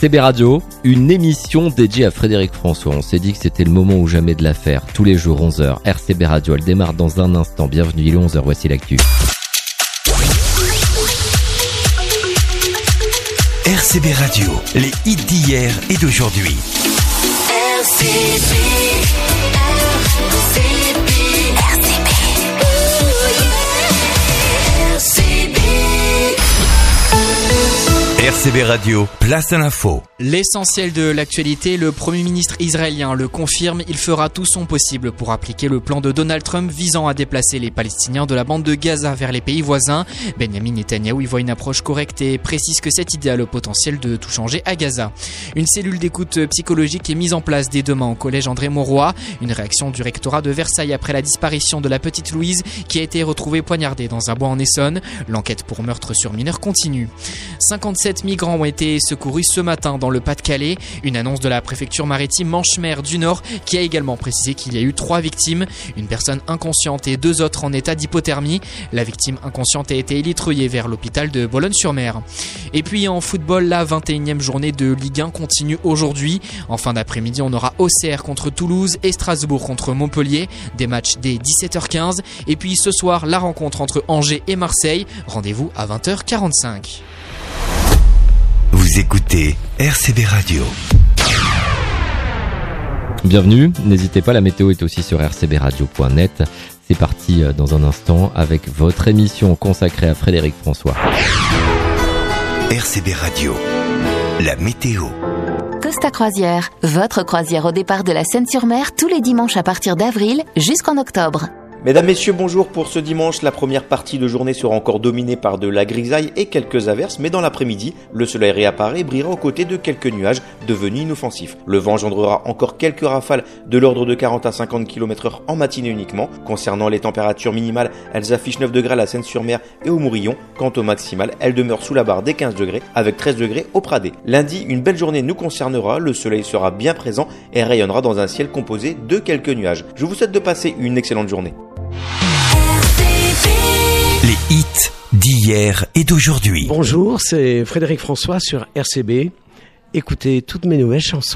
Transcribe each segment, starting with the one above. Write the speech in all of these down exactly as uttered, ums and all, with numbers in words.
C B Radio, une émission dédiée à Frédéric François. On s'est dit que c'était le moment ou jamais de la faire. Tous les jours, onze heures, R C B Radio, elle démarre dans un instant. Bienvenue, il est onze heures, voici l'actu. R C B Radio, les hits d'hier et d'aujourd'hui. R C B, R C B, R C B, oh yeah, R C B. R C B Radio, place à l'info. L'essentiel de l'actualité, le Premier ministre israélien le confirme, il fera tout son possible pour appliquer le plan de Donald Trump visant à déplacer les Palestiniens de la bande de Gaza vers les pays voisins. Benjamin Netanyahou y voit une approche correcte et précise que cette idée a le potentiel de tout changer à Gaza. Une cellule d'écoute psychologique est mise en place dès demain au collège André Mauroy. Une réaction du rectorat de Versailles après la disparition de la petite Louise qui a été retrouvée poignardée dans un bois en Essonne. L'enquête pour meurtre sur mineur continue. cinquante-sept migrants ont été secourus ce matin dans le Pas-de-Calais. Une annonce de la préfecture maritime Manche-Mer du Nord qui a également précisé qu'il y a eu trois victimes, une personne inconsciente et deux autres en état d'hypothermie. La victime inconsciente a été élitreillée vers l'hôpital de Boulogne-sur-Mer. Et puis en football, la vingt et unième journée de Ligue un continue aujourd'hui. En fin d'après-midi, on aura Auxerre contre Toulouse et Strasbourg contre Montpellier. Des matchs dès dix-sept heures quinze. Et puis ce soir, la rencontre entre Angers et Marseille. Rendez-vous à vingt heures quarante-cinq. Vous écoutez R C B Radio. Bienvenue, n'hésitez pas, la météo est aussi sur r c b radio point net. C'est parti dans un instant avec votre émission consacrée à Frédéric François. R C B Radio, la météo. Costa Croisière, votre croisière au départ de la Seine-sur-Mer tous les dimanches à partir d'avril jusqu'en octobre. Mesdames, Messieurs, bonjour. Pour ce dimanche, la première partie de journée sera encore dominée par de la grisaille et quelques averses, mais dans l'après-midi, le soleil réapparaît et brillera aux côtés de quelques nuages devenus inoffensifs. Le vent engendrera encore quelques rafales de l'ordre de quarante à cinquante kilomètres heure en matinée uniquement. Concernant les températures minimales, elles affichent neuf degrés à la Seine-sur-Mer et au Mourillon. Quant aux maximales, elles demeurent sous la barre des quinze degrés avec treize degrés au Pradé. Lundi, une belle journée nous concernera, le soleil sera bien présent et rayonnera dans un ciel composé de quelques nuages. Je vous souhaite de passer une excellente journée. Les hits d'hier et d'aujourd'hui. Bonjour, c'est Frédéric François sur R C B. Écoutez toutes mes nouvelles chansons.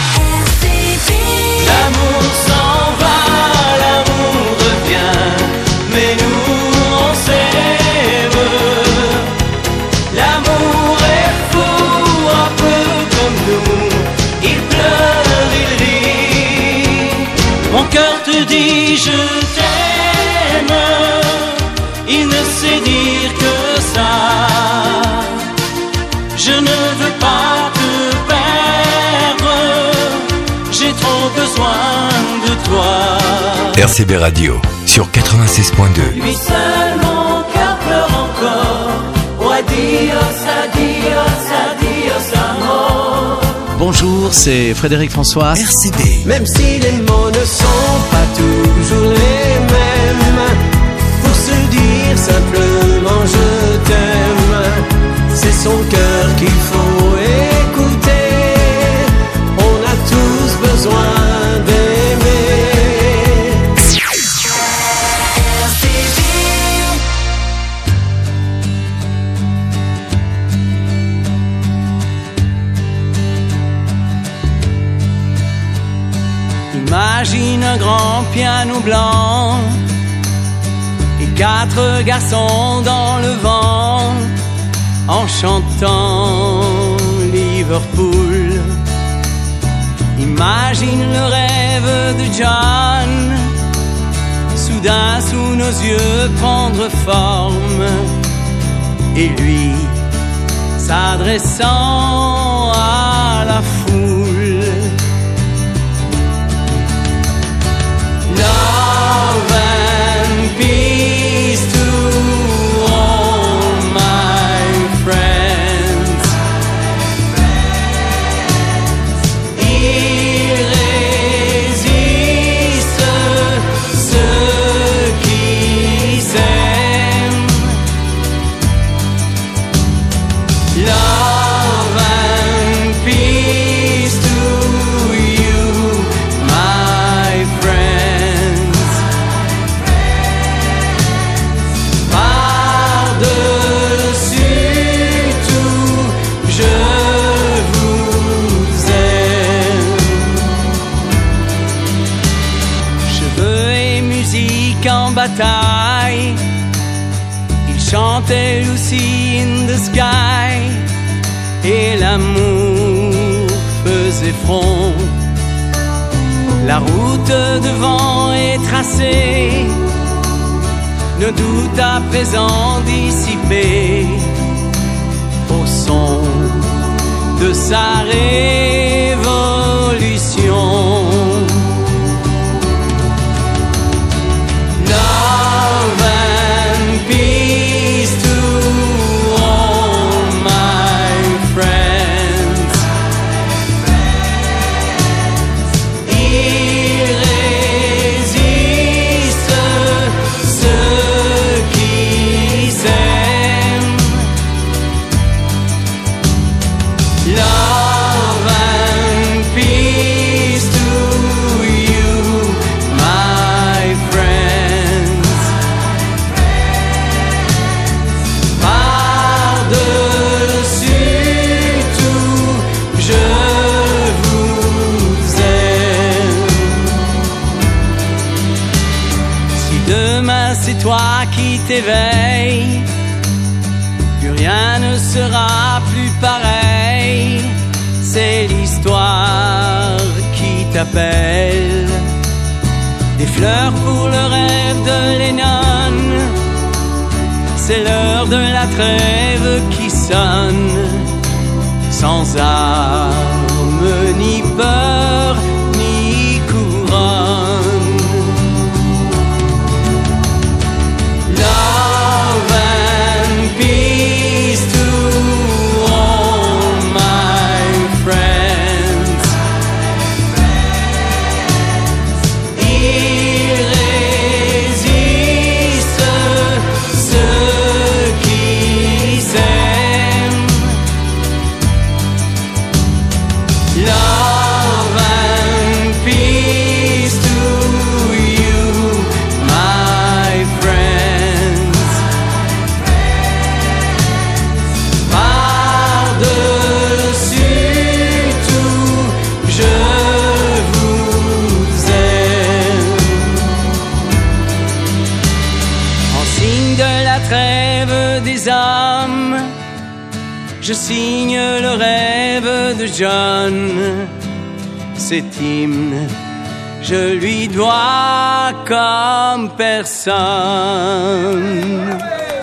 L'amour s'en va, l'amour revient, mais nous on s'aime. L'amour est fou, un peu comme nous. Il pleure, il rit. Mon cœur te dit je t'aime. Il ne sait dire que ça. Je ne veux pas te perdre. J'ai trop besoin de toi. R C B Radio sur quatre-vingt-seize point deux. Lui seul mon cœur pleure encore. Oh adios, adios, adios amor. Bonjour, c'est Frédéric François. R C B. Même si les mots ne sont pas toujours les mêmes, pour se dire simplement je t'aime, c'est son cœur qu'il faut écouter. On a tous besoin d'aimer. R C B. Imagine un grand piano blanc et quatre garçons dans le vent en chantant Liverpool. Imagine le rêve de John soudain sous nos yeux prendre forme et lui s'adressant à la foule. Love and peace to all my friends. Il résiste ceux qui s'aiment. Love and chantait Lucy in the Sky et l'amour faisait front. La route devant est tracée, nos doutes à présent dissipés au son de sa révolution. Love and peace to all my friends. Il résiste ceux qui s'aiment. Love and peace to you, my friends. Par-dessus tout, je vous aime. Si demain c'est toi qui t'éveilles, plus rien ne sera plus pareil. C'est l'histoire qui t'appelle. Des fleurs pour le rêve de Lennon. C'est l'heure de la trêve qui sonne. Sans armes, ni peur, ni couronne. Love and peace to all my friends. Il résiste ceux qui s'aiment. Love and peace to you, my friends. Par-dessus tout, je vous aime. En signe de la trêve des hommes, je signe le rêve de John. Cet hymne, je lui dois comme personne.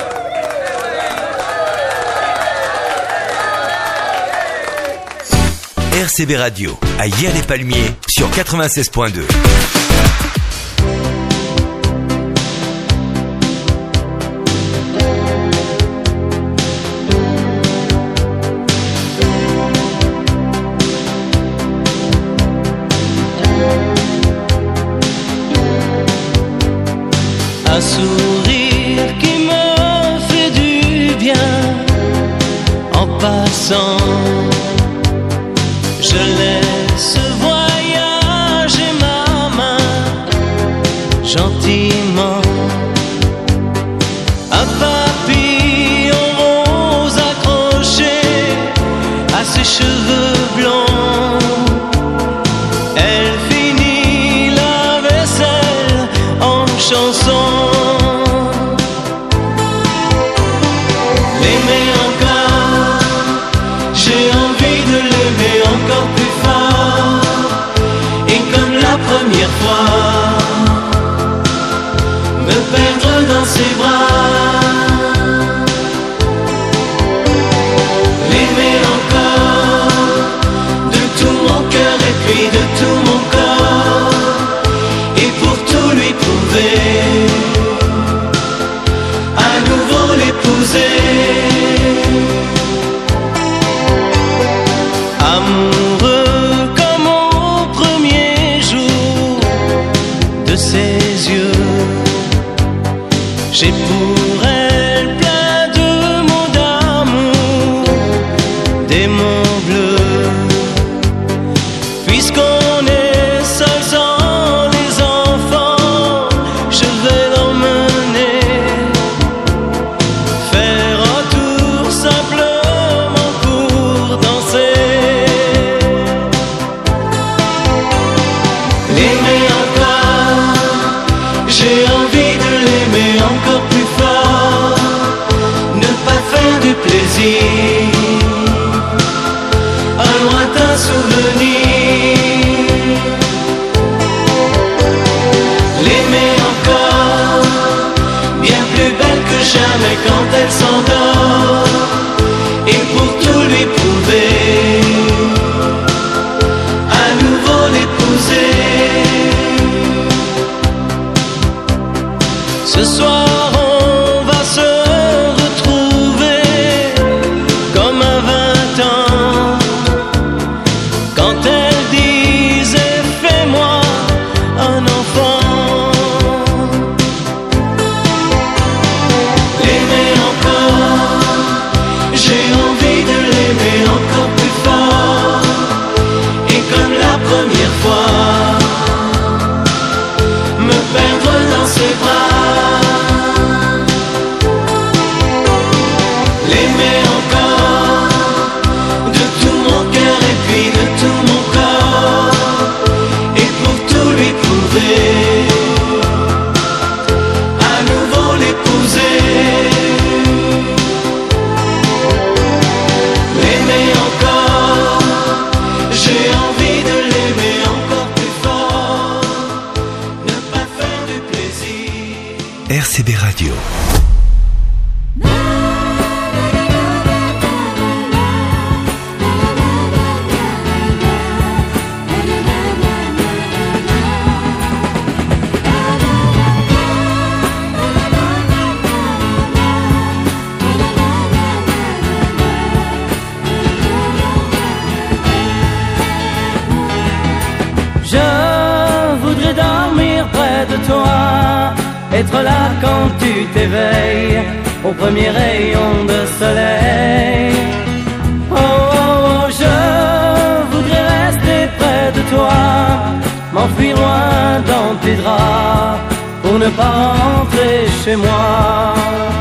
R C B Radio, à Hyères-les-Palmiers, sur quatre-vingt-seize point deux. Un sourire qui me fait du bien en passant. Je laisse voyager ma main gentiment. Un papillon rose accroché à ses cheveux blonds. Elle finit la vaisselle en chanson. L'aimer encore, j'ai envie. un souvenir. L'aimer encore, bien plus belle que jamais quand elle s'endort. Et pour tout lui prouver, à nouveau l'épouser. Ce soir on va se retrouver comme à vingt ans, quand elle disait fais-moi un enfant. L'aimer encore, j'ai envie de l'aimer encore plus fort. Et comme la première fois, me perdre dans ses bras. L'aimer encore, de tout mon cœur et puis de tout mon corps. Et pour tout lui prouver, à nouveau l'épouser. L'aimer encore, j'ai envie de l'aimer encore plus fort. Ne pas faire du plaisir. R C B Radio. Je voudrais dormir près de toi, être là quand tu t'éveilles, au premier rayon de soleil. Oh, oh, oh, je voudrais rester près de toi, m'enfuir loin dans tes draps, pour ne pas rentrer chez moi.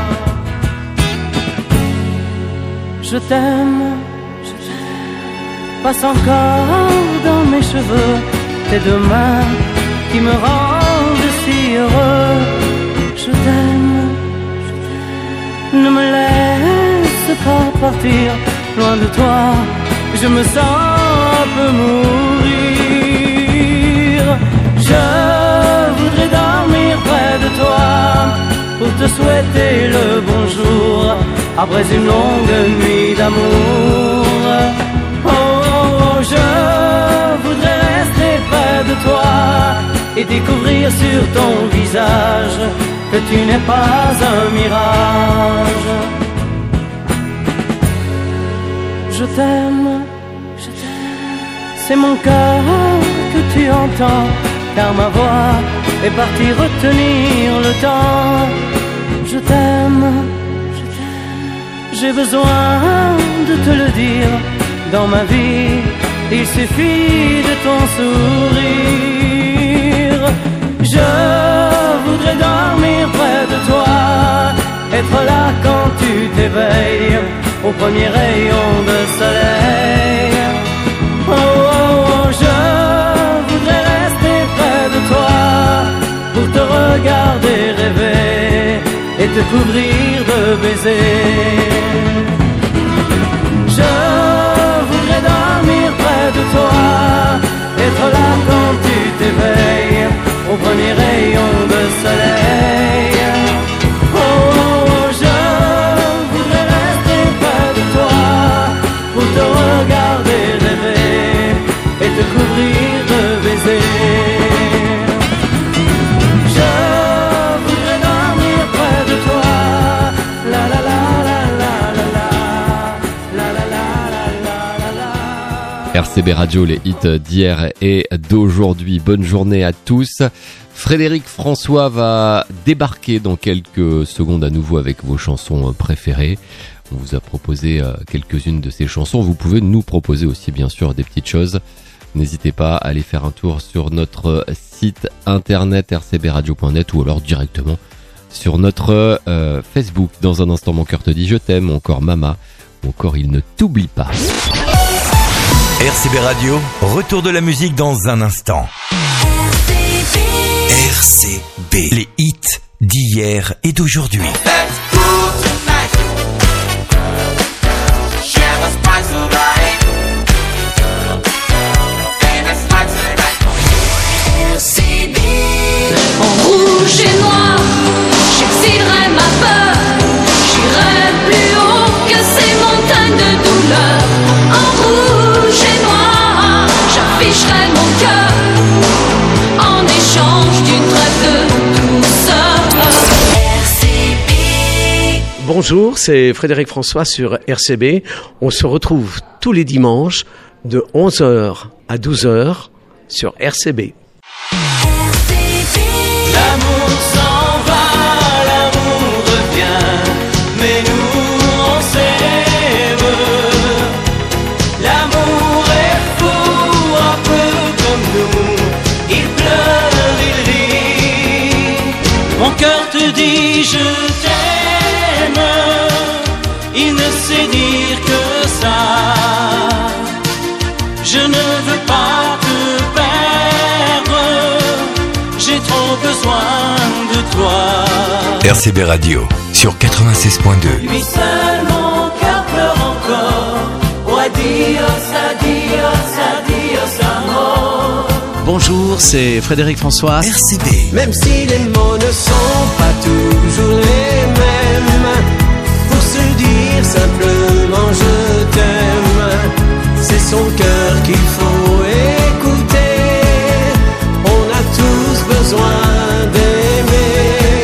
Je t'aime, je t'aime, passe encore dans mes cheveux tes deux mains qui me rendent si heureux. Je t'aime, je t'aime, ne me laisse pas partir loin de toi, je me sens un peu mourir. Je voudrais dormir près de toi pour te souhaiter le bonjour après une longue nuit d'amour. Oh, oh, oh, je voudrais rester près de toi et découvrir sur ton visage que tu n'es pas un mirage. Je t'aime, je t'aime, c'est mon cœur que tu entends, car ma voix est partie retenir le temps. Je t'aime, je t'aime, j'ai besoin de te le dire. Dans ma vie, il suffit de ton sourire. Je voudrais dormir près de toi, être là quand tu t'éveilles, au premier rayon de soleil. Oh, oh, oh, je voudrais rester près de toi, pour te regarder rêver et te couvrir de baisers. Je voudrais dormir près de toi, être là quand tu t'éveilles, au premier rayon de soleil. Oh, oh, oh, je voudrais rester près de toi, pour te regarder rêver et te couvrir de baisers. Je voudrais dormir près de toi, la la la la la la la, la la la la la la. R C B Radio, les hits d'hier et d'aujourd'hui. Bonne journée à tous. Frédéric François va débarquer dans quelques secondes à nouveau avec vos chansons préférées. On vous a proposé quelques-unes de ces chansons. Vous pouvez nous proposer aussi bien sûr des petites choses. N'hésitez pas à aller faire un tour sur notre site internet r c b radio point net ou alors directement sur notre euh, Facebook. Dans un instant, Mon cœur te dit je t'aime, ou encore Mama, ou encore Il ne t'oublie pas. R C B Radio, retour de la musique dans un instant. R C B, les hits d'hier et d'aujourd'hui. Bonjour, c'est Frédéric François sur R C B. On se retrouve tous les dimanches de onze heures à douze heures sur R C B. L'amour s'en va, l'amour revient, mais nous on s'aime. L'amour est fou, un peu comme nous, il pleure, il rit. Mon cœur te dit je t'aime, il ne sait dire que ça. Je ne veux pas te perdre, j'ai trop besoin de toi. R C B Radio sur quatre-vingt-seize point deux. Lui seul mon cœur pleure encore. Oh adios, adios, adios amor. Bonjour, c'est Frédéric François. R C B. Même si les mots ne sont pas toujours les mêmes, pour se dire simplement je t'aime, c'est son cœur qu'il faut écouter. On a tous besoin d'aimer.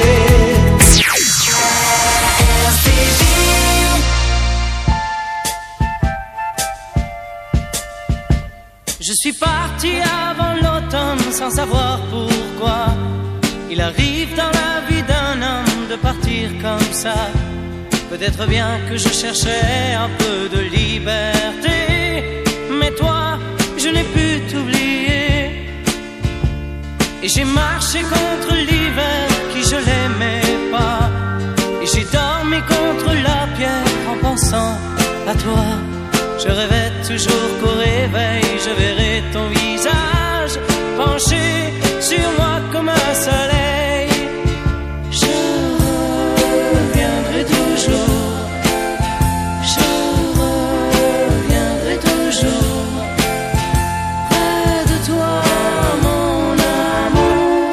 Je suis parti avant l'automne sans savoir pourquoi. Il arrive dans la vie d'un homme de partir comme ça. Peut-être bien que je cherchais un peu de liberté, mais toi, je n'ai pu t'oublier. Et j'ai marché contre l'hiver qui je l'aimais pas. Et j'ai dormi contre la pierre en pensant à toi. Je rêvais toujours qu'au réveil je verrais ton visage penché sur moi comme un soleil. Je reviendrai toujours, je reviendrai toujours près de toi, mon amour.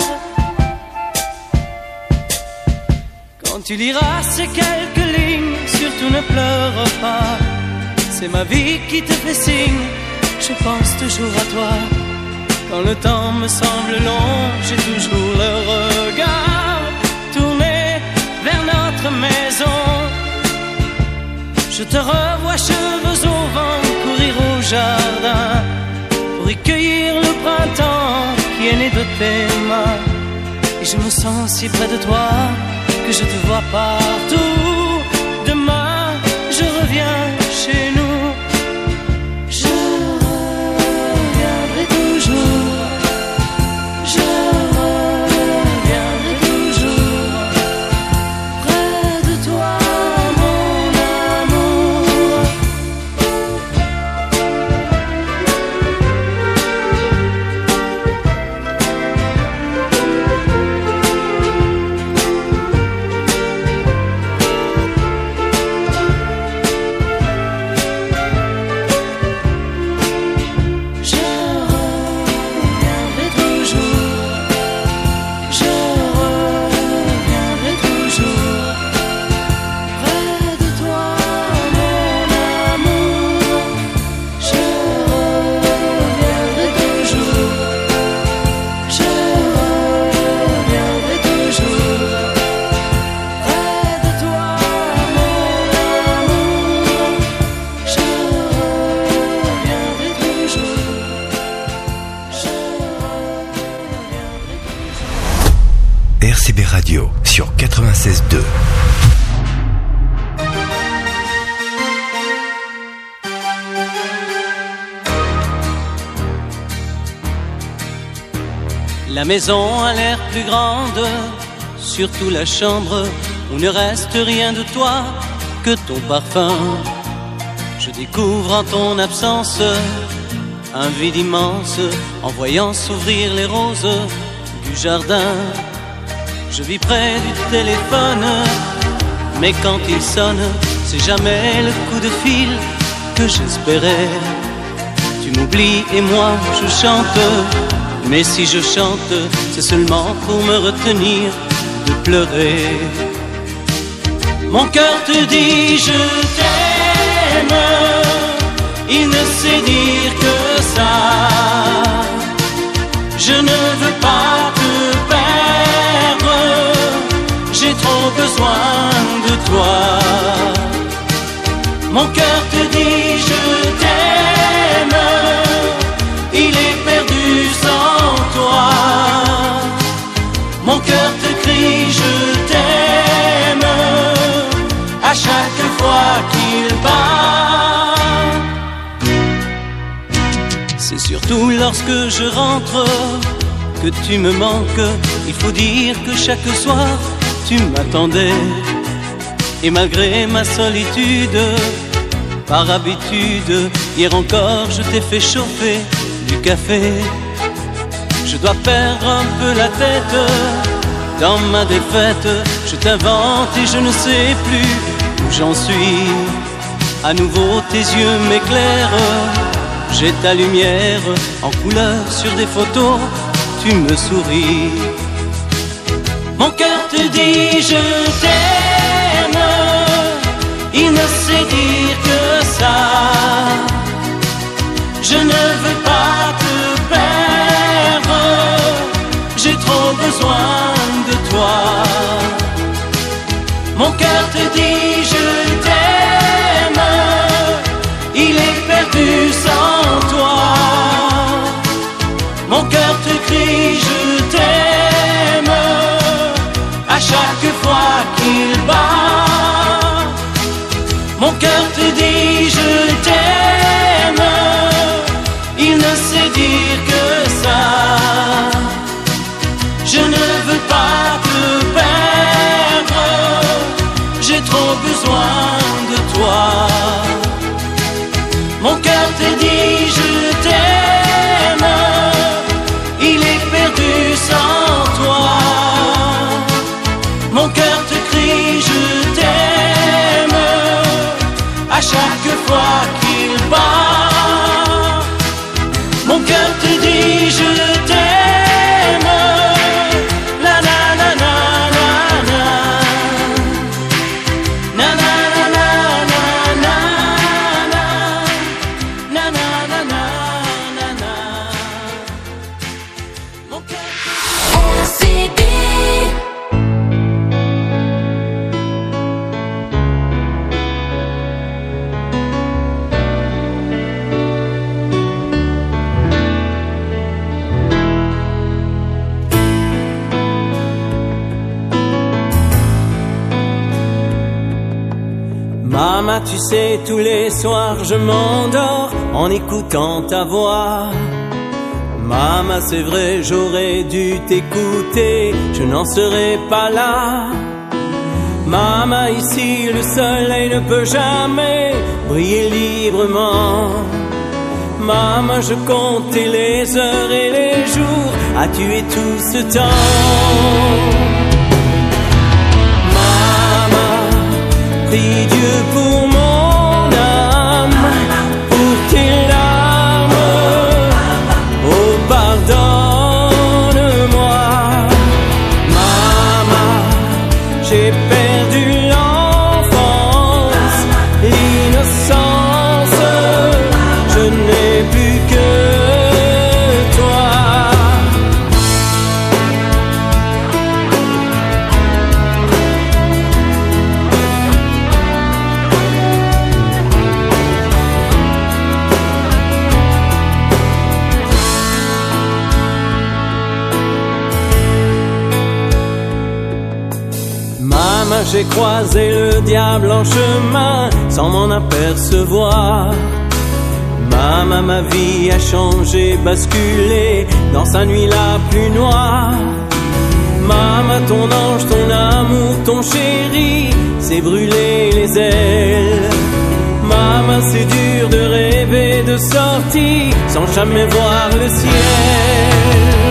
Quand tu liras ces quelques lignes, surtout ne pleure pas. C'est ma vie qui te fait signe, je pense toujours à toi. Quand le temps me semble long, j'ai toujours le regard tourné vers notre maison. Je te revois cheveux au vent, courir au jardin pour y cueillir le printemps qui est né de tes mains. Et je me sens si près de toi que je te vois partout. Demain, je reviens chez nous. Je reviendrai toujours, je reviendrai toujours près de toi, mon amour. R C B Radio sur quatre-vingt-seize point deux. La maison a l'air plus grande, surtout la chambre où ne reste rien de toi que ton parfum. Je découvre en ton absence un vide immense en voyant s'ouvrir les roses du jardin. Je vis près du téléphone, mais quand il sonne, c'est jamais le coup de fil que j'espérais. Tu m'oublies et moi je chante, mais si je chante, c'est seulement pour me retenir de pleurer. Mon cœur te dit je t'aime, il ne sait dire que ça. Je ne veux pas te perdre, j'ai trop besoin de toi. C'est surtout lorsque je rentre que tu me manques. Il faut dire que chaque soir tu m'attendais. Et malgré ma solitude, par habitude, hier encore je t'ai fait chauffer du café. Je dois perdre un peu la tête dans ma défaite. Je t'invente et je ne sais plus où j'en suis. À nouveau tes yeux m'éclairent. J'ai ta lumière en couleur sur des photos. Tu me souris. Mon cœur te dit je t'aime. Il ne sait dire que ça. Je ne veux pas te perdre. J'ai trop besoin de toi. Mon cœur te dit je t'aime. Il est perdu sans toi. Mon cœur te crie je t'aime. À chaque fois qu'il bat. Mon cœur te dit je t'aime. Il ne sait dire que ça. Je ne veux pas te perdre. J'ai trop besoin de toi. Mon cœur te dit je t'aime. Il est perdu sans toi. Mon cœur te crie je t'aime. À chaque fois qu'il bat. Mon cœur te dit je t'aime. La la la la la la. Na na na na na na na. Na na na na na na. Mon cœur. R C B. Maman, tu sais, tous les soirs je m'endors en écoutant ta voix. Maman, c'est vrai, j'aurais dû t'écouter, je n'en serais pas là. Maman, ici le soleil ne peut jamais briller librement. Maman, je comptais les heures et les jours à tuer tout ce temps. Prie Dieu pour mon âme, pour tes larmes. Oh, pardonne-moi. Maman, j'ai perdu l'enfance, l'innocence. Je n'ai plus que toi. Maman, j'ai croisé le diable en chemin sans m'en apercevoir. Maman, ma vie a changé, basculé dans sa nuit la plus noire. Maman, ton ange, ton amour, ton chéri, s'est brûlé les ailes. Maman, c'est dur de rêver de sortie sans jamais voir le ciel.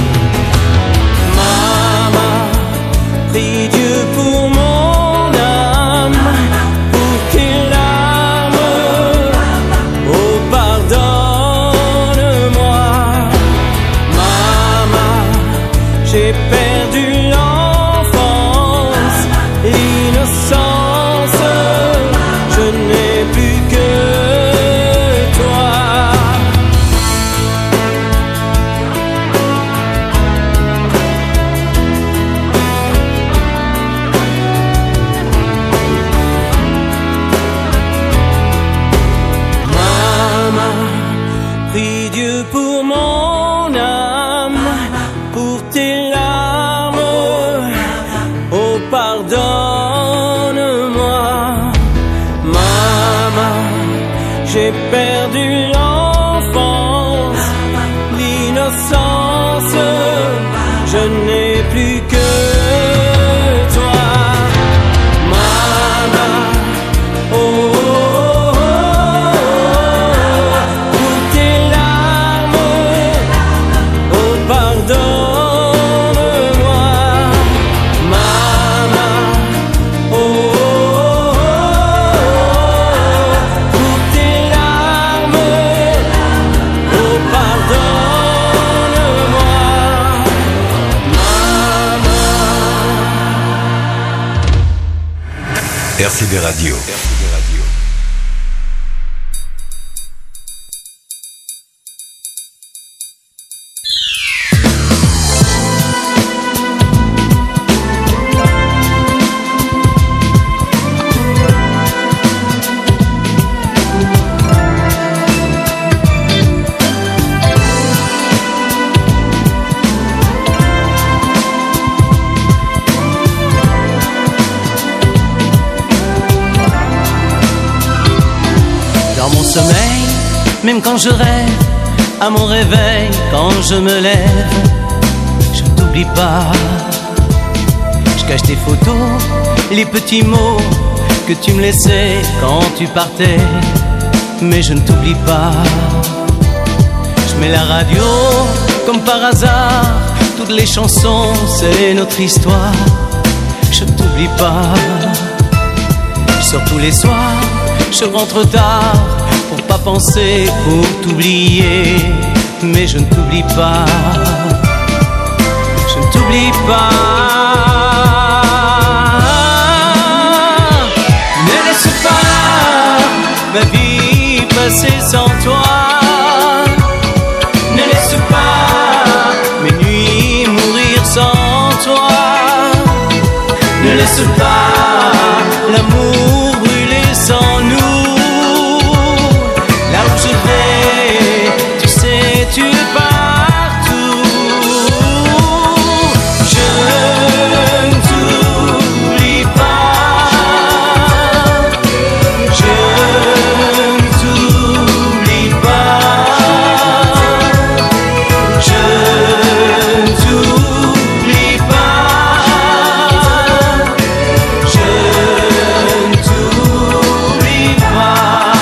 Maman, prie Dieu pour mon âme, pour tes larmes. Oh, pardonne-moi. Maman, j'ai perdu l'enfance, l'innocence. Je n'ai plus que toi. Prie Dieu pour mon âme, pour tes larmes. Oh, pardonne-moi. Maman, j'ai perdu l'enfance, silence, je n'ai plus que toi. Maman, oh, oh, oh, oh, où tes larmes, oh pardonne-moi. Maman, oh, oh, oh, oh, où tes larmes, oh pardonne-moi. R C B Radio. Dans mon sommeil, même quand je rêve, à mon réveil, quand je me lève, je ne t'oublie pas. Je cache tes photos, les petits mots que tu me laissais quand tu partais, mais je ne t'oublie pas. Je mets la radio comme par hasard, toutes les chansons, c'est notre histoire. Je ne t'oublie pas. Je sors tous les soirs, je rentre tard pour pas penser, pour t'oublier, mais je ne t'oublie pas. Je ne t'oublie pas. Ne laisse pas ma vie passer sans toi. Ne laisse pas mes nuits mourir sans toi. Ne laisse pas l'amour brûler sans nous. Là où je vais, tu sais, tu es partout. Je ne t'oublie pas. Je ne t'oublie pas. Je ne t'oublie pas. Je ne t'oublie pas.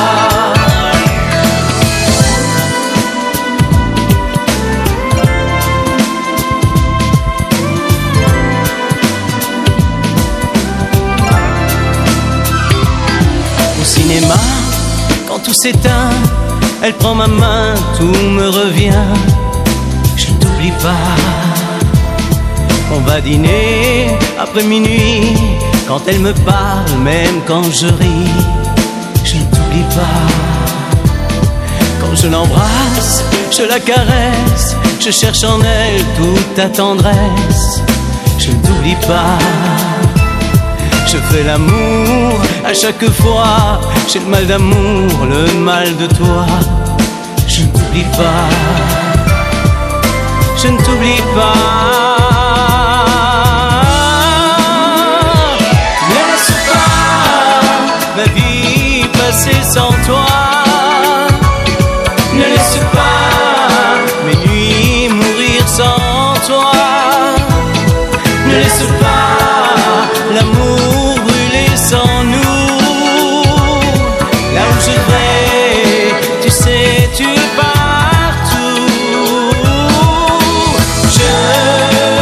Au cinéma, quand tout s'éteint, elle prend ma main, tout me revient. Je ne t'oublie pas. On va dîner après minuit, quand elle me parle, même quand je ris. Je ne t'oublie pas. Quand je l'embrasse, je la caresse, je cherche en elle toute ta tendresse. Je ne t'oublie pas. Je fais l'amour à chaque fois, j'ai le mal d'amour, le mal de toi. Je ne t'oublie pas. Je ne t'oublie pas. Ne laisse pas ma vie passer sans toi. Ne laisse pas mes nuits mourir sans toi. Ne laisse pas l'amour brûler sans nous. Là où je vais, tu sais, tu es partout. Je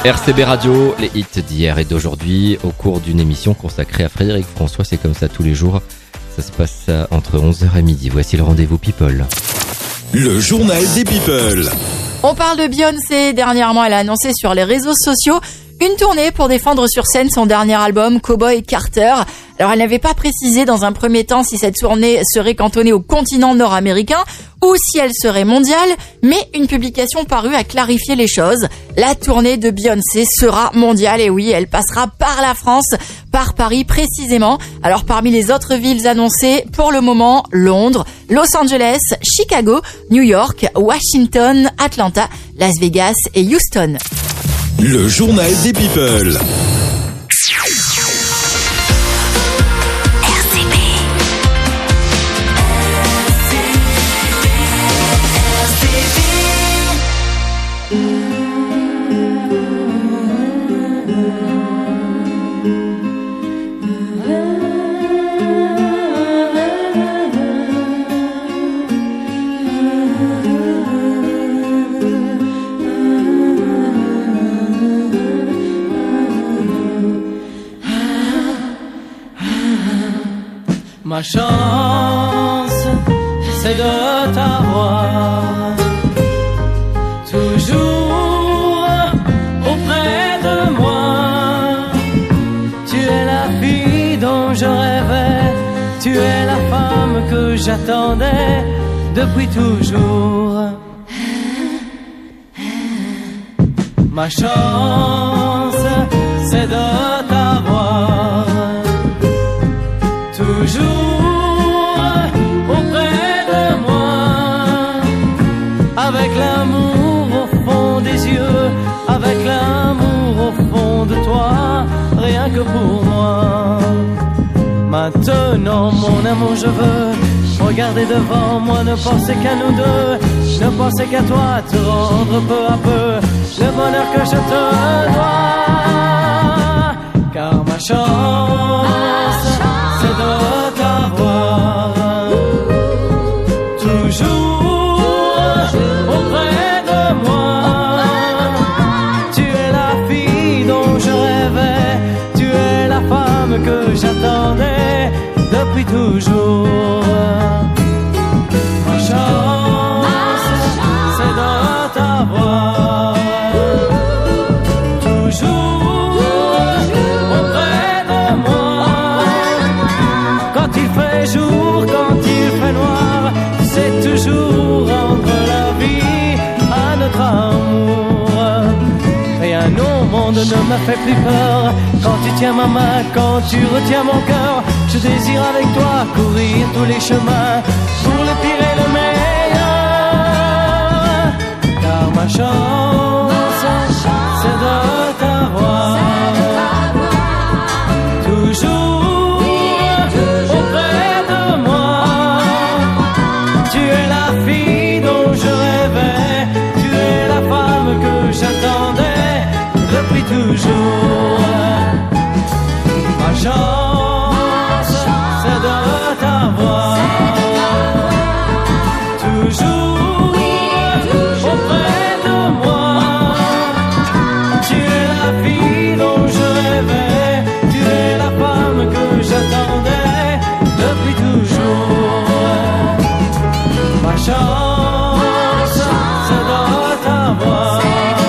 R C B Radio, les hits d'hier et d'aujourd'hui au cours d'une émission consacrée à Frédéric François. C'est comme ça tous les jours. Ça se passe entre onze heures et midi. Voici le rendez-vous People. Le journal des People. On parle de Beyoncé. Dernièrement, elle a annoncé sur les réseaux sociaux une tournée pour défendre sur scène son dernier album, Cowboy Carter. Alors, elle n'avait pas précisé dans un premier temps si cette tournée serait cantonnée au continent nord-américain ou si elle serait mondiale, mais une publication parue a clarifié les choses. La tournée de Beyoncé sera mondiale, et oui, elle passera par la France, par Paris précisément. Alors, parmi les autres villes annoncées, pour le moment, Londres, Los Angeles, Chicago, New York, Washington, Atlanta, Las Vegas et Houston. Le journal des People. Ma chance, c'est de t'avoir toujours auprès de moi. Tu es la fille dont je rêvais, tu es la femme que j'attendais depuis toujours. Ma chance, c'est de t'avoir toujours auprès de moi, avec l'amour au fond des yeux, avec l'amour au fond de toi, rien que pour moi. Maintenant mon amour je veux regarder devant moi, ne penser qu'à nous deux, ne penser qu'à toi, te rendre peu à peu le bonheur que je te dois. Car ma chance, c'est de t'avoir toujours auprès de moi. Tu es la fille dont je rêvais, tu es la femme que j'attendais depuis toujours. Ma chance, c'est de t'avoir toujours auprès de moi. Quand il fait jour, quand il fait noir, c'est toujours rendre la vie à notre amour. Rien au monde ne me fait plus peur quand tu tiens ma main, quand tu retiens mon cœur. Je désire avec toi courir tous les chemins pour le pire et le meilleur. Car ma chance, c'est de t'avoir toujours auprès de moi. Tu es la fille dont je rêvais, tu es la femme que j'attendais depuis toujours. Ma chance, c'est de t'avoir toujours auprès de moi. Tu es la fille dont je rêvais, tu es la femme que j'attendais depuis toujours. Ma chance, c'est de t'avoir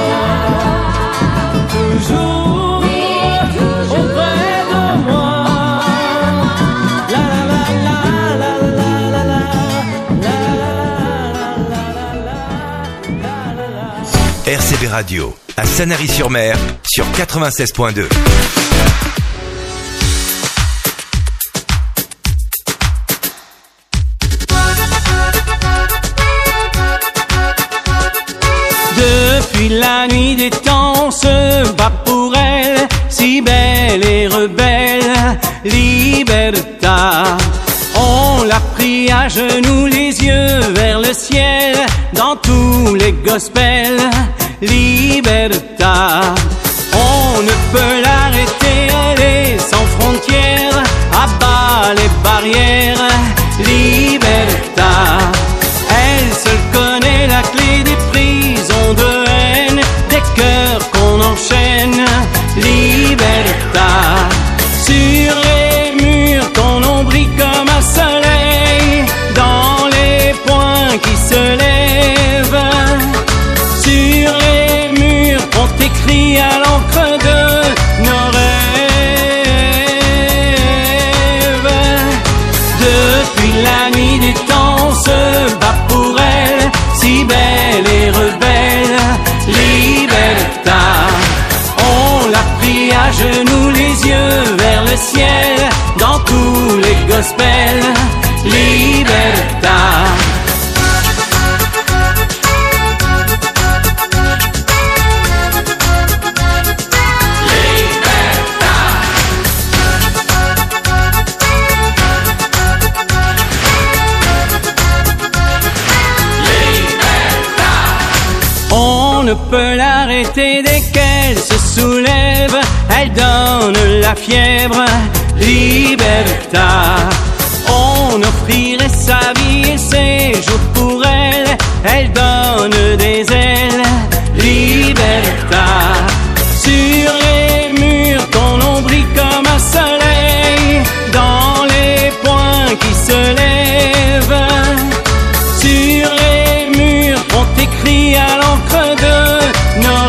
toujours auprès de moi. La la la la la la la la la la la. R C B Radio, à Sanary-sur-Mer, sur quatre-vingt-seize point deux. Depuis la nuit des temps, on se bat pour elle, si belle et rebelle, Libertà. On l'a pris à genoux, les yeux vers le ciel, dans tous les gospels, Libertà. On ne peut l'arrêter, elle est sans frontières, abat les barrières, Libertà. Elle seule connaît la clé des prisons de haine, des cœurs qu'on enchaîne. ne peut l'arrêter dès qu'elle se soulève. Elle donne la fièvre, Libertà. On offrirait sa vie et ses jours pour elle. Elle donne des ailes, Libertà. Sur les murs, ton nom brille comme un soleil. Dans les poings qui se lèvent. Sur les murs, on t'écrit à l'encre de nos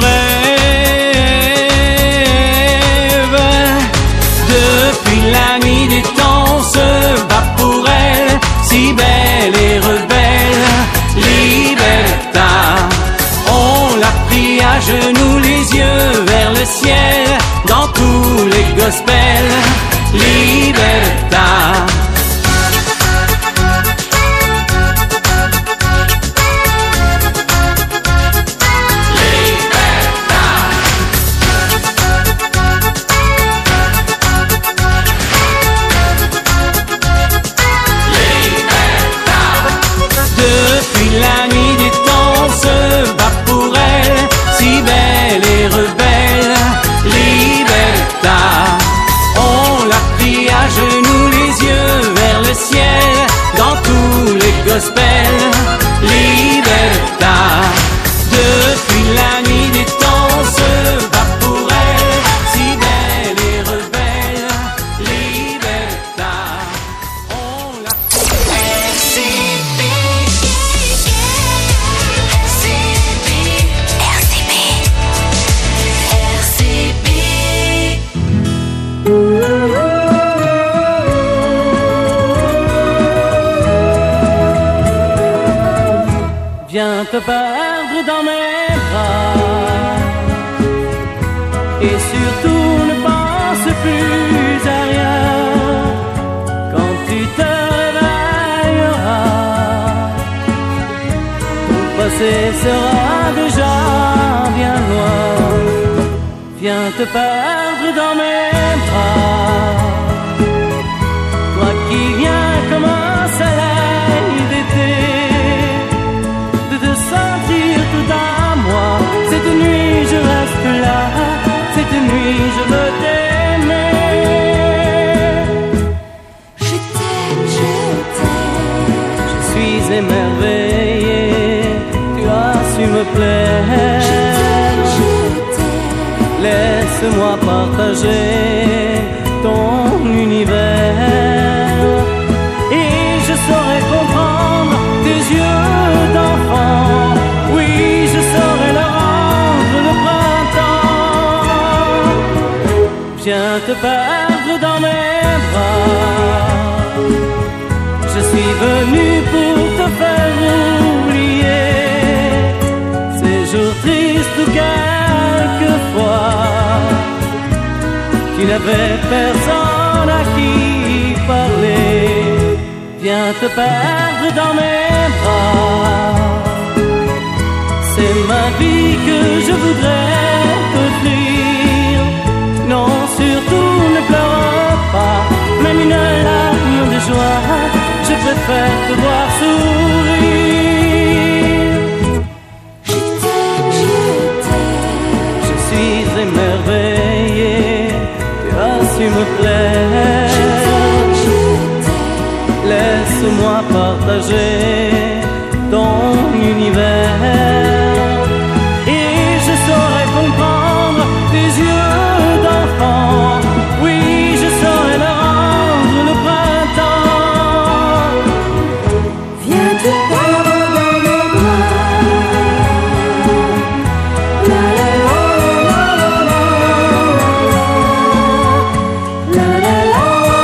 rêves. Depuis la nuit des temps, on se bat pour elle, si belle et rebelle, Libertà. On l'a pris à genoux, les yeux vers le ciel, dans tous les gospels, Libertà. Depuis la nuit des temps, on se bat pour elle, si belle et rebelle, Libertà. On l'a pris à genoux, les yeux vers le ciel, dans tous les gospels, Libertà. Depuis la nuit des temps, on se bat pour elle, si belle et rebelle, Libertà. On l'a Viens te perdre dans mes bras et surtout ne pense plus à rien. Quand tu te réveilleras, ton passé sera déjà bien loin. Viens te perdre dans mes bras, toi qui viens comme un soleil d'été. Tout à moi, cette nuit je reste là, cette nuit je veux t'aimer. Je t'aime, je t'aime. Je suis émerveillé, tu as su me plaire. Je t'aime, je t'aime. Laisse-moi partager ton univers et je saurai comprendre tes yeux d'enfant. Oui, je saurai le rendre le printemps. Viens te perdre dans mes bras. Je suis venu pour te faire oublier ces jours tristes où quelquefois tu n'avais personne à qui parler. Viens te perdre dans mes bras. C'est ma vie que je voudrais t'offrir. Non, surtout ne pleure pas, même une larme de joie, je préfère te voir sourire. Je t'aime, je t'aime. Je suis émerveillé, tu as su me plaire. Je t'aime, je t'aime. Laisse-moi partager ton univers et je saurai comprendre tes yeux d'enfant. Oui, je saurai le rendre le printemps. Viens te perdre dans mes bras. La la la la la la la la la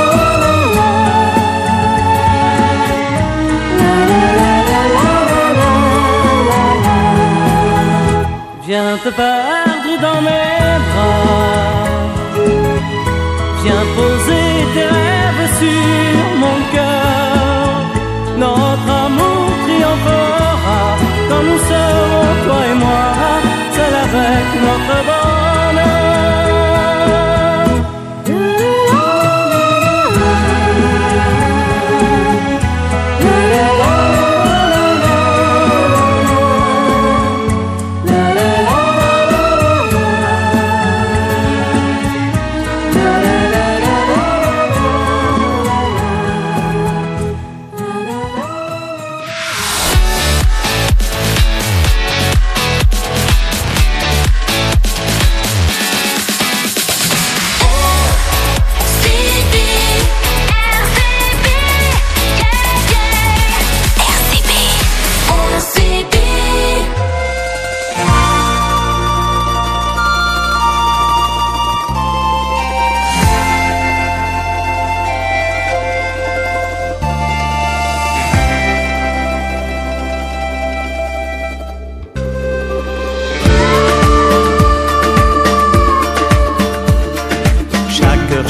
Viens te perdre dans mes bras. Viens poser tes rêves sur mon cœur. Notre amour triomphera quand nous serons, toi et moi, seuls avec notre bonheur. La la la la la la la la la la.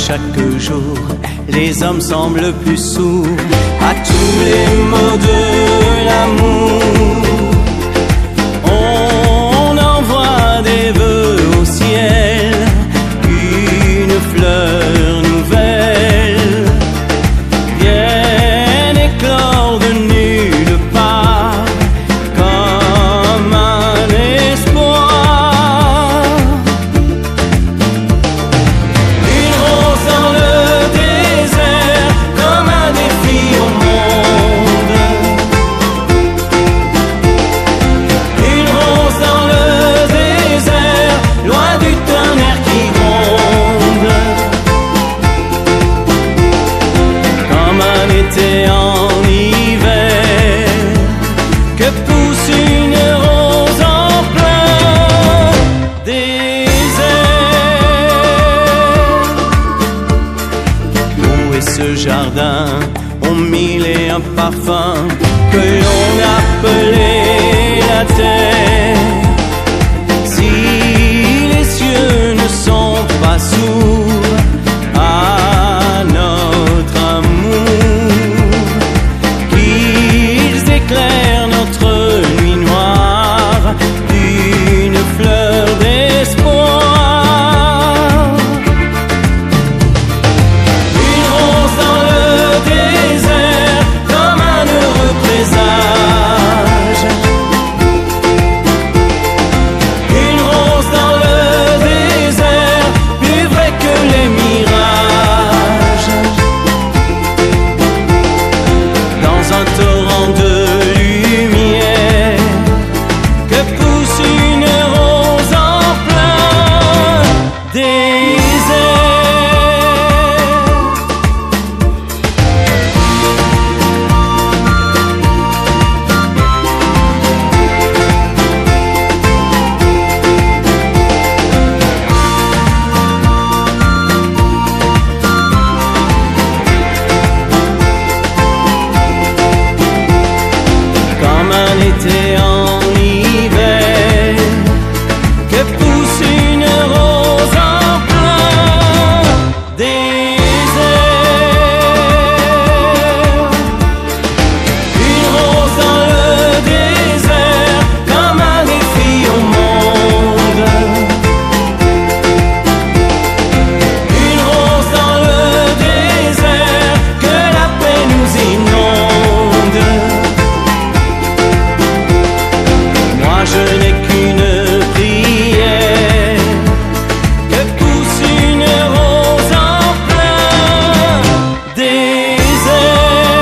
chaque jour, les hommes semblent plus sourds à tous les mots de l'amour. On envoie des vœux au ciel, une fleur nouvelle vient éclore de nulle part comme un espoir. Une rose dans le désert comme un défi au monde. Une rose dans le désert, loin du tonnerre qui gronde. Comme un été en hiver, que pousse une rose en plein désert. Où est ce jardin aux mille et un parfums que l'on appelait la terre? Si les cieux ne sont pas sourds à notre amour, qu'ils éclairent notre nuit noire d'une fleur d'espoir. Une rose dans le désert comme un heureux présage. Une rose dans le désert, plus vrai que les mirages. Dans un torrent de lumière, que pousse une rose en plein désert. Comme un été en hiver, que pousse une rose en plein désert. Une rose dans le désert, comme un défi au monde. Une rose dans le désert, que la paix nous inonde. Moi je n'ai qu'une prière, que pousse une rose en plein désert.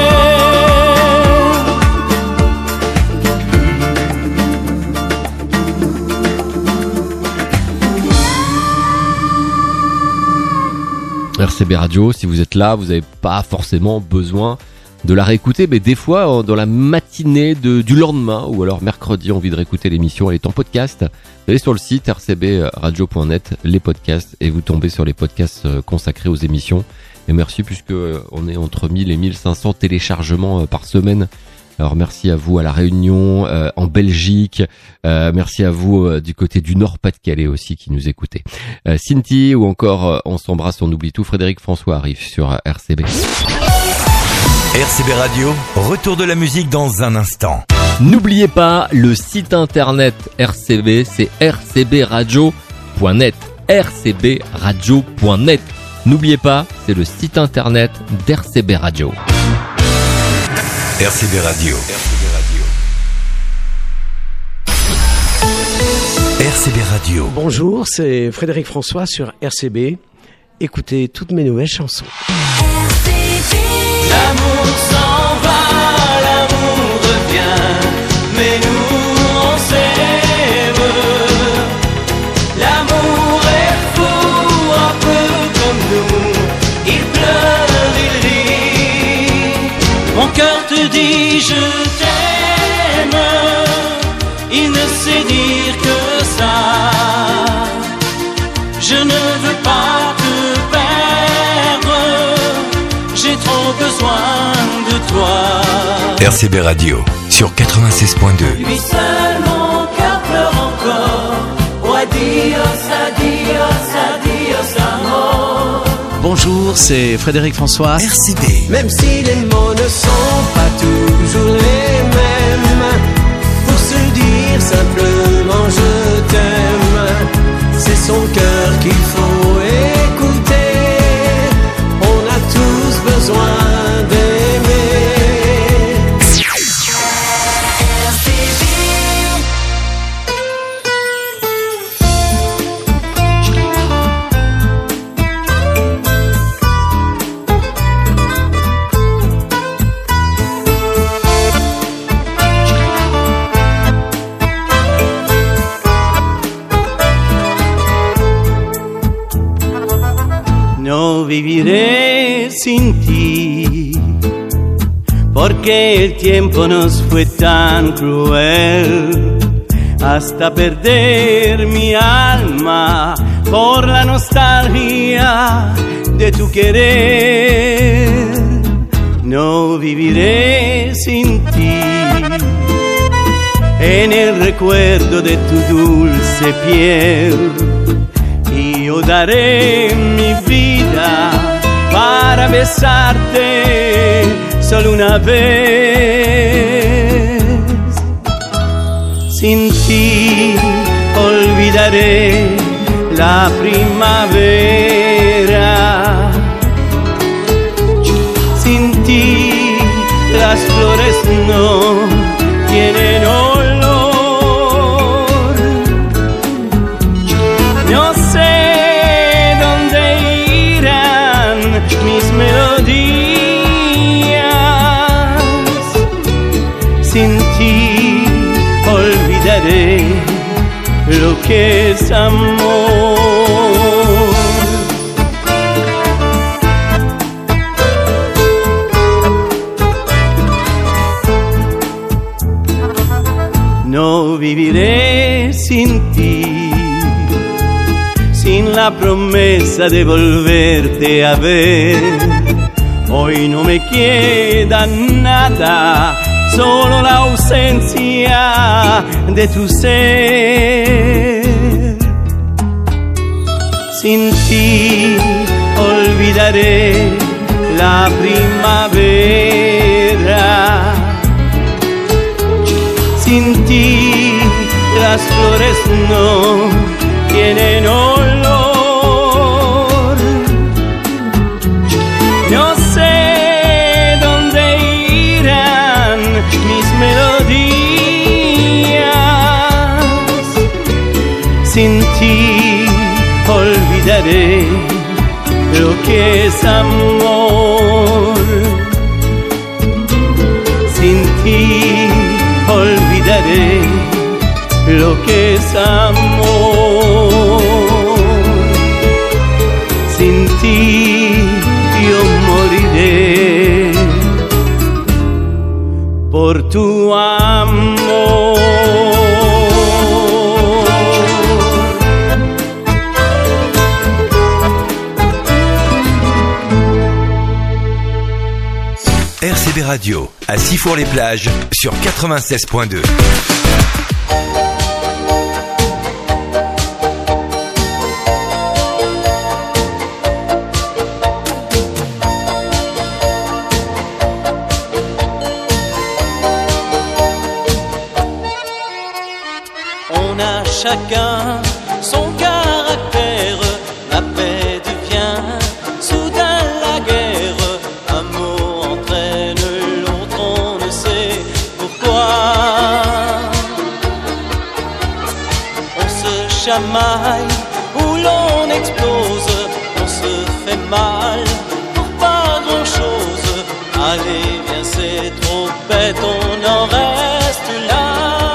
R C B Radio, si vous êtes là, vous n'avez pas forcément besoin de la réécouter, mais des fois, euh, dans la matinée de, du lendemain, ou alors mercredi, envie de réécouter l'émission, elle est en podcast. Vous allez sur le site r c b radio point net, les podcasts, et vous tombez sur les podcasts euh, consacrés aux émissions. Et merci, puisque euh, on est entre mille et mille cinq cents téléchargements euh, par semaine. Alors merci à vous à La Réunion, euh, en Belgique, euh, merci à vous euh, du côté du Nord-Pas-de-Calais aussi qui nous écoutez. Euh, Cinti ou encore euh, On s'embrasse, on oublie tout, Frédéric François arrive sur euh, R C B. R C B Radio, retour de la musique dans un instant. N'oubliez pas le site internet R C B, c'est r c b radio point net, r c b radio point net. N'oubliez pas, c'est le site internet d'R C B Radio. R C B Radio. R C B Radio. Bonjour, c'est Frédéric François sur R C B. Écoutez toutes mes nouvelles chansons. L'amour s'en va, l'amour revient, mais nous on s'aime. L'amour est fou, un peu comme nous, il pleure, il rit. Mon cœur te dit je t'aime, il ne sait dire que ça. Je ne veux pas te perdre, j'ai trop besoin de toi. R C B Radio sur quatre-vingt-seize point deux. Lui seul mon cœur pleure encore. Oh adios, adios, adios amor. bonjour, c'est Frédéric François. R C B. Même si les mots ne sont pas toujours les mêmes, pour se dire simplement je t'aime, c'est son cœur qu'il faut écouter. On a tous besoin d'aimer. No viviré sin ti, porque el tiempo nos fue tan cruel, hasta perder mi alma por la nostalgia de tu querer. No viviré sin ti, en el recuerdo de tu dulce piel. Io daré mi vida para besarte solo una vez. Sin ti olvidaré la primavera. Sin ti las flores no tienen olor. No sé mis melodías, sin ti olvidaré lo que es amor. No viviré sin ti, sin la promesa de volverte a ver. Hoy no me queda nada, solo la ausencia de tu ser. Sin ti olvidaré la primavera. Sin ti las flores no tienen olor. No sé dónde irán mis melodías. Sin ti olvidaré lo que es amor. Sin ti olvidaré lo que es amor. Sin ti yo moriré por tu amor. R C B Radio, à Sifour-les-Plages, sur quatre-vingt-seize point deux. On a chacun son caractère, la paix devient soudain la guerre. Un mot entraîne l'autre, on ne sait pourquoi. On se chamaille ou l'on explose, on se fait mal pour pas grand chose. Allez, viens, c'est trop bête, on en reste là.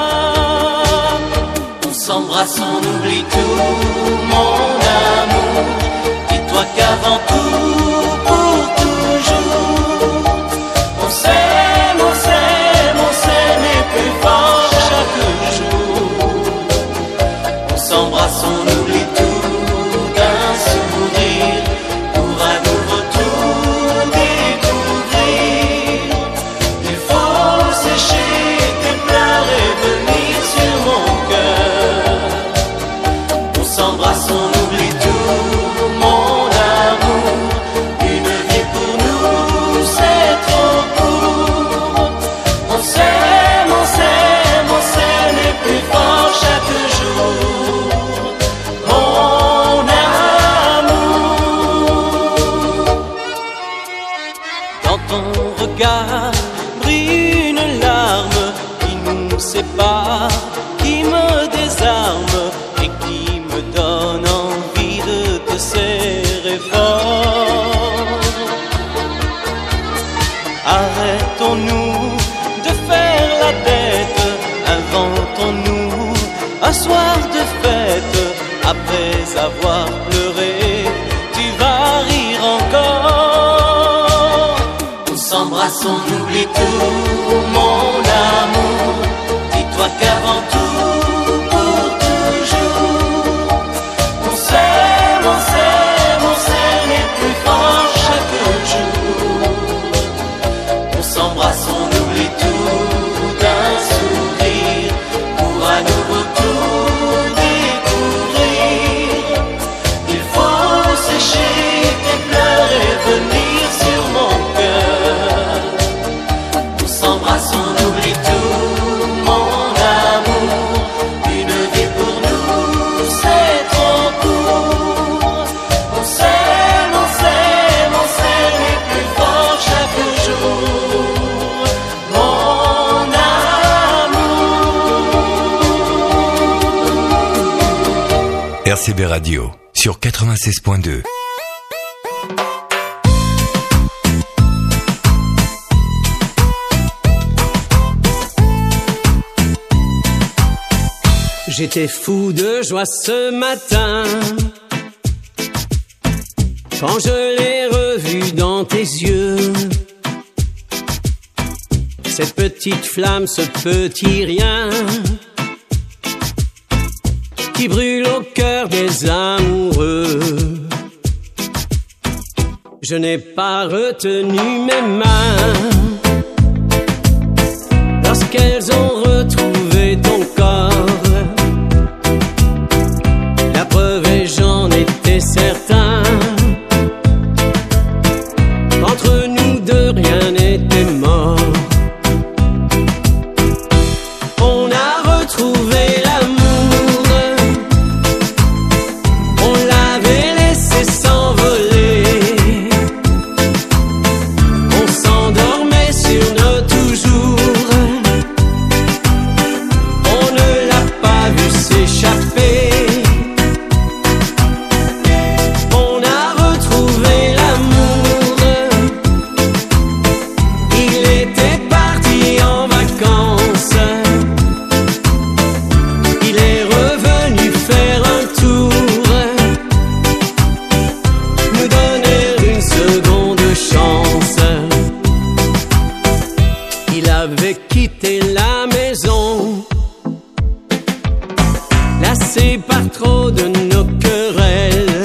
On s'embrasse, on oublie tout, mon amour. Dis-toi qu'avant tout, pour toujours, on s'aime, on s'aime, on s'aime et plus fort chaque jour. On s'embrasse, on oublie tout d'un sourire pour à nouveau tout découvrir. Il faut sécher tes pleurs et venir sur mon cœur. On s'embrasse, on oublie tout, mon amour. armes et qui me donne envie de te serrer fort. Arrêtons-nous de faire la bête, inventons-nous un soir de fête. Après avoir pleuré, tu vas rire encore. On s'embrasse, on oublie tout, mon amour. Dis-toi qu'avant tout, pour toujours, on s'aime, on s'aime, on s'aime et plus fort chaque jour. On s'embrasse, on oublie tout d'un sourire pour à nouveau tout découvrir. Il faut sécher tes pleurs et venir sur mon cœur. On s'embrasse, on oublie tout, mon amour. Une vie pour nous, c'est trop court. On s'aime, on s'aime, on s'aime et plus fort chaque jour. Mon amour. R C B Radio sur quatre-vingt-seize point deux. J'étais fou de joie ce matin quand je l'ai revu dans tes yeux. Cette petite flamme, ce petit rien qui brûle au cœur des amoureux. Je n'ai pas retenu mes mains lorsqu'elles ont retrouvé ton corps. La preuve est, j'en étais certain, entre nous deux rien n'était mort. On a retrouvé l'amour, on l'avait laissé s'envoler. On s'endormait sur nos toujours, on ne l'a pas vu s'échapper. Quitté la maison, lassé par trop de nos querelles,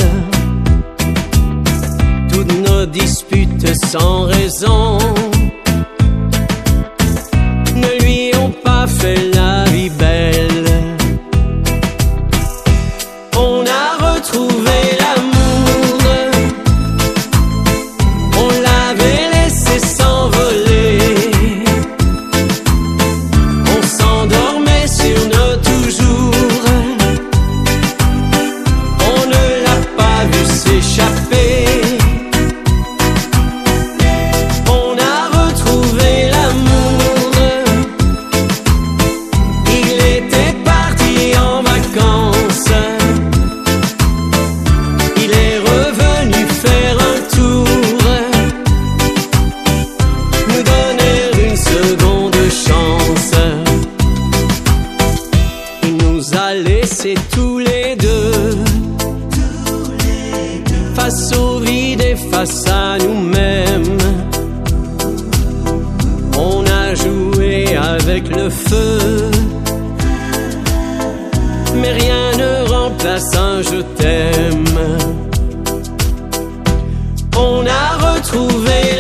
toutes nos disputes sans raison ne lui ont pas fait la vie belle. On a retrouvé l'amour, on l'avait laissé s'envoler. S'endormait sur nos toujours, on ne l'a pas vu s'échapper. On a retrouvé l'amour, il était parti en vacances, il est revenu faire un tour, nous donner une seconde chance. Laissés tous les deux, face au vide et face à nous-mêmes. On a joué avec le feu, mais rien ne remplace un je t'aime. On a retrouvé